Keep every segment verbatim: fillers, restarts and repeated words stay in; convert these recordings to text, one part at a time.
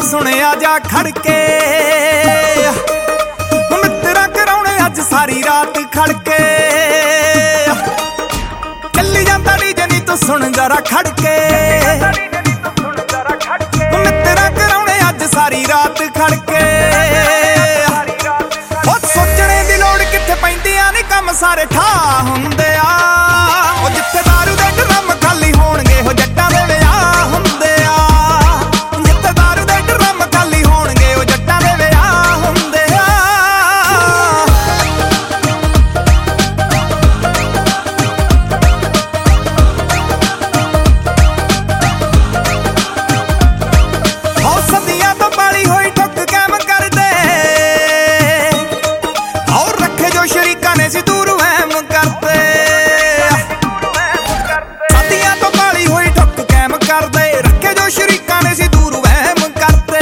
सुनिया जा खड़के मित्रा कराउणे अज सारी रात खड़के चली जांदा डीजे नी तू सुन जरा खड़के मित्रा कराउणे अज सारी रात खड़के ओ सोचने दी लोड़ किथे पैंदियां नी कम सारे ठा हुंदे आ ओ जिथे दारू दे ड्रम खाली होणगे हो जट्टां दे विआह हुंदे आ जिथे दारू दे ड्रम खाली होणगे ओ जट्टां दे विआह हुंदे आ ओ सदियां तो पाली होई ठुक कैम कर दे और रखे जो शरीकां ने सी दूर वहम करते सदियां तो पाली होई ठुक कैम कर दे रखे जो शरीकां ने सी दूर वहम करते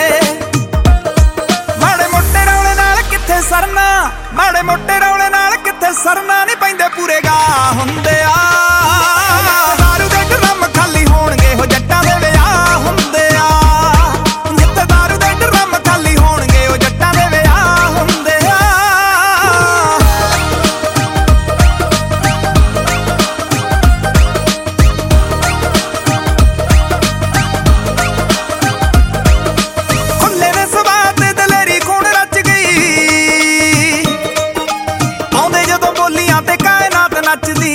माड़े मोटे रौले नाल किथे सरना माड़े मोटे रौले नाल किथे सरना नहीं पैंदे पूरे गा हुंदे आ दारू दे ड्रम खाली होणगे हो जट्टां दे विआह हुंदे आ जिथे दारू दे ड्रम खाली होणगे हो जट्टां दे विआह हुंदे आ खुले ने सुभाऽ ते दलेरी खून रच गई आउंदे जदों बोलियां ते कायनात नचदी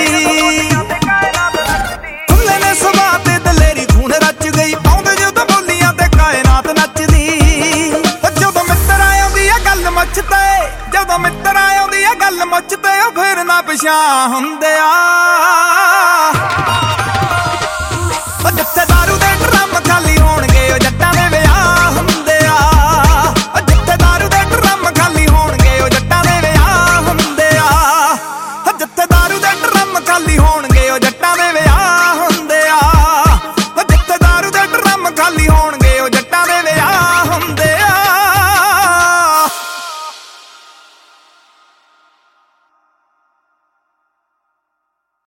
खुले ने सुभाऽ ते दलेरी खून रच गई आउंदे जदों बोलियां ते कायनात नचदी जदों मित्तर आउंदी आ गल मुੱਛ ते जदों मित्तर आउंदी आ गल मुੱਛ ते ओ फिर ना पछाण हुंदे आ ओ जिथे दारू दे ड्रम खाली होणगे ओ जट्टां दे विआह हुंदे आ ओ जिथे दारू दे ड्रम खाली होणगे ओ जट्टां दे विआह हुंदे आ ओ जिथे दारू दे ड्रम खाली होणगे ओ जट्टां दे विआह हुंदे आ ओ जिथे दारू दे ड्रम खाली होणगे ओ जट्टां